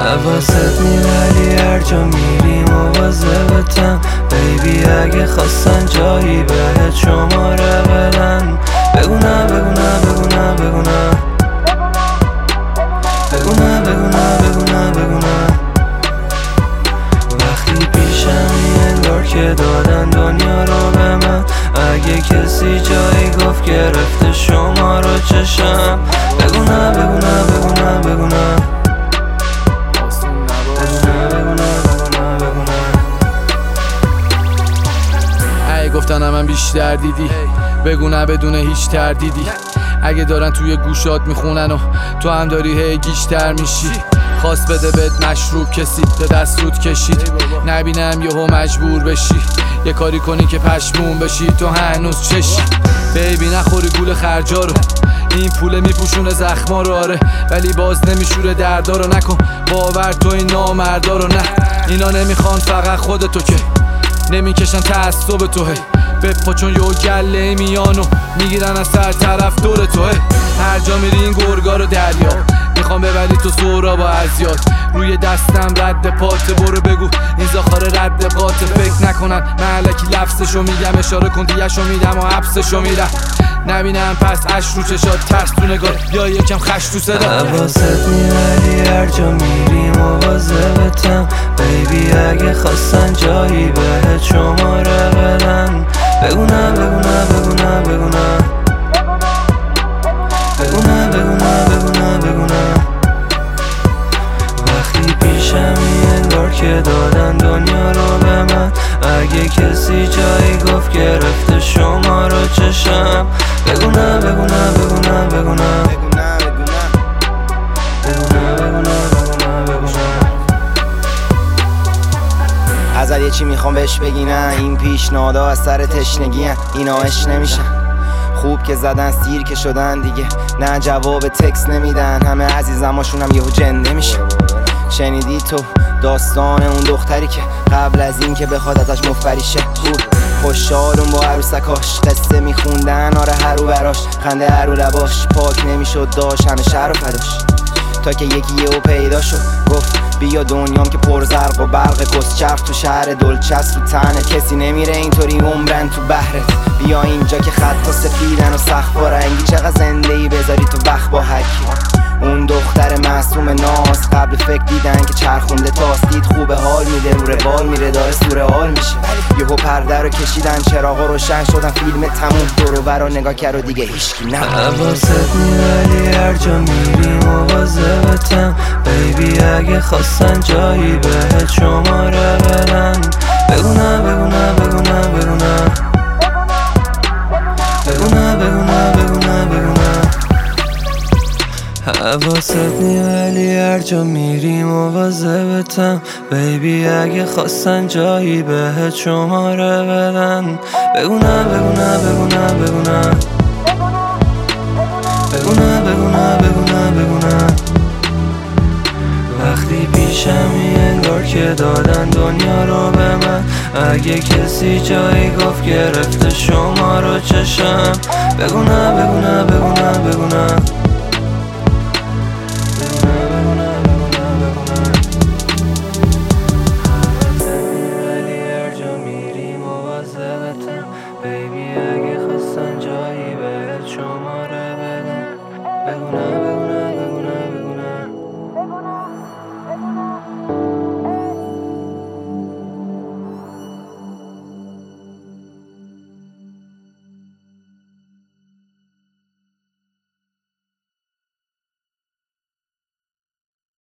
حواست میبری هر جا میری مواظبتم بیبی اگه خواستن جایی بهت شماره بدن بگو نه بگو نه بگو نه بگو نه بگو نه بگو نه بگو نه بگو نه وقتی پیشمی انگار که دادن دنیا رو به من اگه کسی جایی گفت گرفته شما رو چشم بگو نه بگو نه بگو نه بگو نه گفتنم من بیشتر دیدی بگو نه بدون هیچ تردیدی اگه دارن توی گوشات میخونن و تو هم داری هی گیج‌تر میشی خواست بده بهت مشروب کسی به دست رود کشید نبینم یهو مجبور بشی یه کاری کنی که پشمون بشی تو هنوز چشی بیبی نخوری گول خرجا رو این پوله میپوشونه زخما رو آره ولی باز نمیشوره دردا رو نکن باور تو این نامردا رو نه اینا نمیخوان فقط خودتو که نمیکشن تعصب توه بپا چون یه گله میانو میگیرن از سر طرف دور توه هر جا میری این گرگا رو دریا میخوام ببری تو سورا با ارزیاد روی دستم رد پات برو بگو این زاخاره رد قاطه فکر نکنن ملکی لفظشو میگم اشاره کن دیگه‌شو میدم و حبسشو میرم نبینم پس اش رو چشات ترس تو نگاه یا یکم خش تو صدا حواست میبری هر جا میری مواظبتم بیبی اگه خواستن جایی بهت شماره بدن بگو نه بگو نه بگو نه بگو نه بگو نه بگو نه بگو نه بگو نه وقتی پیشمی انگار که دادن دنیا رو به من اگه کسی جایی گفت گرفته شما رو چشم بگو نه بگو نه بگو نه بگو نه بگو نه بگو نه بگو نه بگو نه ازت یه چی میخوام بهش بگی نه این پیشنهادا از سر تشنگی هن. اینا عشق نمیشن خوب که زدن سیر که شدن دیگه نه جواب تکس نمیدن همه عزیزماشون هم یهو جنده میشه شنیدی تو داستان اون دختری که قبل از این که بخواد ازش مفبریشه بود خوشحالون با عروسکاش قصه میخوندن آره هرو براش خنده هرو لباش پاک نمیشد داشت همه شهر و فداش تا که یکی یهو پیدا شد گفت بیا دنیام که پر زرق و برق کسچرخ تو شهر دلچست تو تنه کسی نمیره اینطوری عمرن تو بحرت بیا اینجا که خطا سفیدن و سخت با رنگی چقدر زنده ای بذاری تو وقت با هرکی اون دختر معصوم ناز قبل فکر دیدن که چرخونده تاست دید خوبه حال میده رو روال میره داره سوره حال میشه یهو پرده رو کشیدن چراغا روشن شدن فیلم تموم دورو برا نگاه کرد و دیگه هیچکی نه حواست میبری هر جا میری مواظبتم بیبی اگه خواستن جایی بهت شماره بدن بگو نه بگو نه بگو نه بگو نه بگو نه بگو نه بگو نه بگو نه حواست میبری هر جا میری مواظبتم بیبی اگه خواستن جایی بهت شماره بدن بگو نه بگو نه بگو نه بگو نه بگو نه بگو نه بگو نه بگو نه وقتی پیشمی انگار که دادن دنیا رو به من اگه کسی جایی گفت گرفته شما رو چشم بگو نه بگو نه بگو نه بگو نه